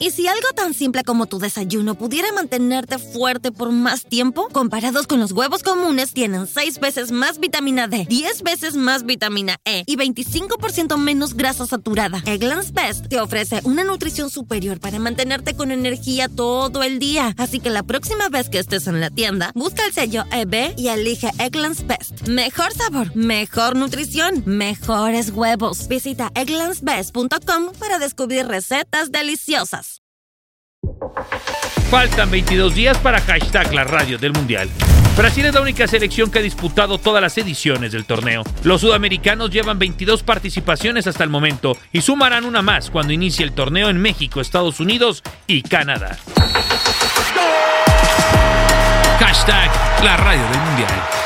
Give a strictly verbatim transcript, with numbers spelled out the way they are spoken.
¿Y si algo tan simple como tu desayuno pudiera mantenerte fuerte por más tiempo? Comparados con los huevos comunes, tienen seis veces más vitamina D, diez veces más vitamina E y veinticinco por ciento menos grasa saturada. Eggland's Best te ofrece una nutrición superior para mantenerte con energía todo el día. Así que la próxima vez que estés en la tienda, busca el sello E B y elige Eggland's Best. Mejor sabor, mejor nutrición, mejores huevos. Visita egglands best punto com para descubrir recetas deliciosas. Faltan veintidós días para hashtag la radio del Mundial. Brasil es la única selección que ha disputado todas las ediciones del torneo. Los sudamericanos llevan veintidós participaciones hasta el momento y sumarán una más cuando inicie el torneo en México, Estados Unidos y Canadá. Hashtag la radio del Mundial.